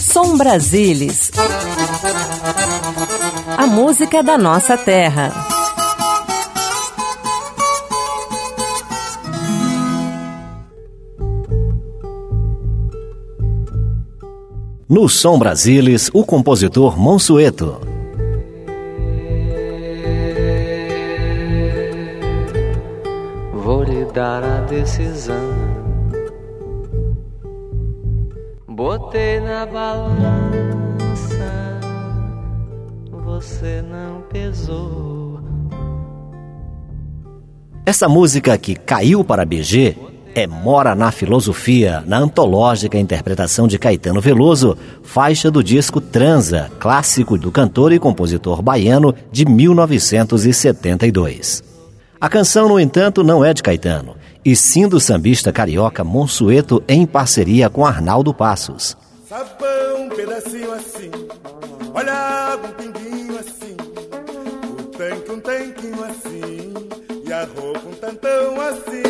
Som Brasilis. A música da nossa terra. No Som Brasilis, o compositor Monsueto. Vou lhe dar a decisão. Botei na balança, você não pesou. Essa música que caiu para BG é Mora na Filosofia, na antológica interpretação de Caetano Veloso, faixa do disco Transa, clássico do cantor e compositor baiano de 1972. A canção, no entanto, não é de Caetano, e sim do sambista carioca Monsueto em parceria com Arnaldo Passos. Sabão, um pedacinho assim, olha a água, um pinguinho assim, o tanque, um tanquinho assim, e a roupa, um tantão assim.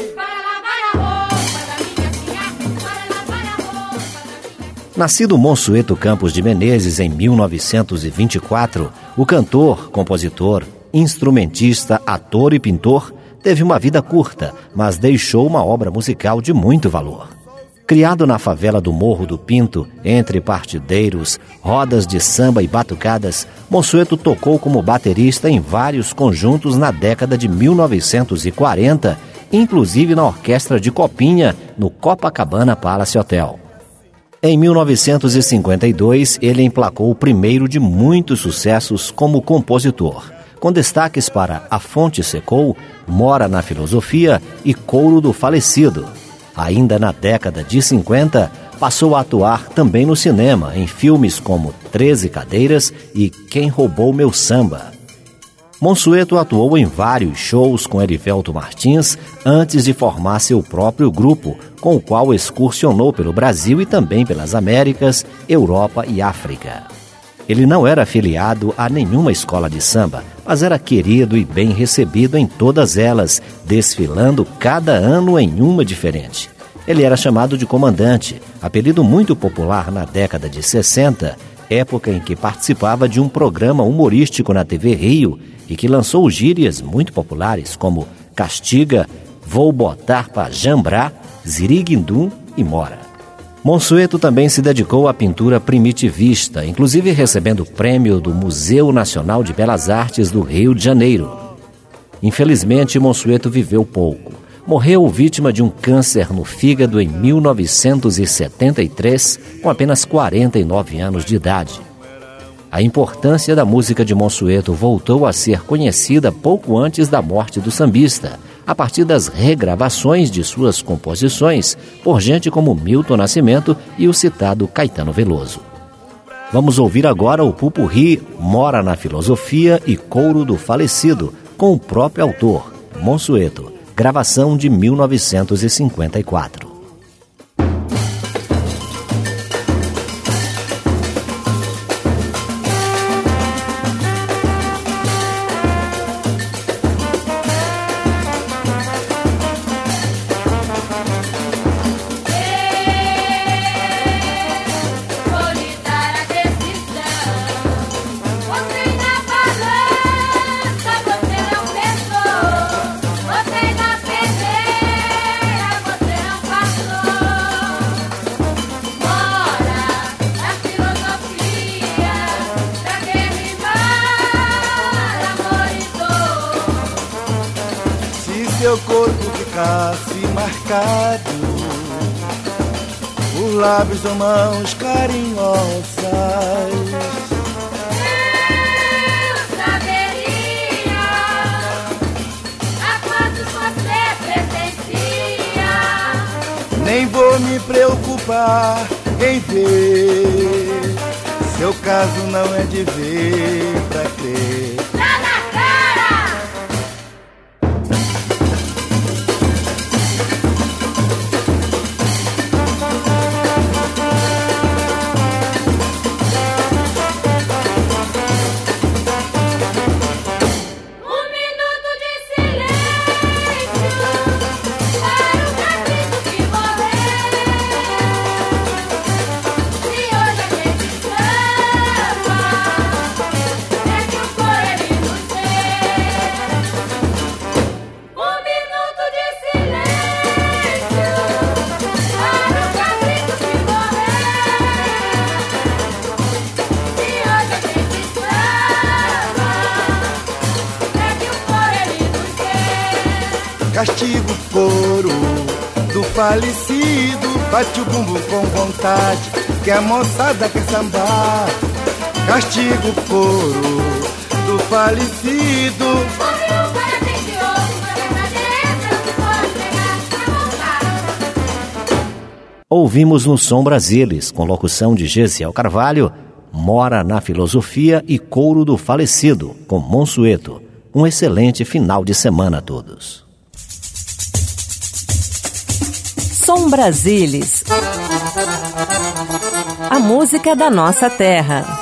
Nascido Monsueto Campos de Menezes em 1924, o cantor, compositor, instrumentista, ator e pintor teve uma vida curta, mas deixou uma obra musical de muito valor. Criado na favela do Morro do Pinto, entre partideiros, rodas de samba e batucadas, Monsueto tocou como baterista em vários conjuntos na década de 1940, inclusive na Orquestra de Copinha, no Copacabana Palace Hotel. Em 1952, ele emplacou o primeiro de muitos sucessos como compositor, com destaques para A Fonte Secou, Mora na Filosofia e Couro do Falecido. Ainda na década de 50, passou a atuar também no cinema, em filmes como 13 Cadeiras e Quem Roubou Meu Samba. Monsueto atuou em vários shows com Erivelto Martins antes de formar seu próprio grupo, com o qual excursionou pelo Brasil e também pelas Américas, Europa e África. Ele não era afiliado a nenhuma escola de samba, mas era querido e bem recebido em todas elas, desfilando cada ano em uma diferente. Ele era chamado de comandante, apelido muito popular na década de 60, época em que participava de um programa humorístico na TV Rio e que lançou gírias muito populares como Castiga, Vou Botar pra Jambrar, Ziriguindum e Mora. Monsueto também se dedicou à pintura primitivista, inclusive recebendo o prêmio do Museu Nacional de Belas Artes do Rio de Janeiro. Infelizmente, Monsueto viveu pouco. Morreu vítima de um câncer no fígado em 1973, com apenas 49 anos de idade. A importância da música de Monsueto voltou a ser conhecida pouco antes da morte do sambista, a partir das regravações de suas composições por gente como Milton Nascimento e o citado Caetano Veloso. Vamos ouvir agora o pupurri Mora na Filosofia e Couro do Falecido, com o próprio autor, Monsueto, gravação de 1954. Seu corpo ficasse marcado por lábios ou mãos carinhosas, eu saberia a quantos você pertencia. Nem vou me preocupar em ver, seu caso não é de ver pra crer. castiga o couro do falecido, bate o bumbo com vontade, que a moçada quer sambar. Castiga o couro do falecido. Ouvimos no Som Brasilis, com locução de Gesiel Carvalho, Mora na Filosofia e Couro do Falecido, com Monsueto. Um excelente final de semana a todos. Som Brasilis. A música da nossa terra.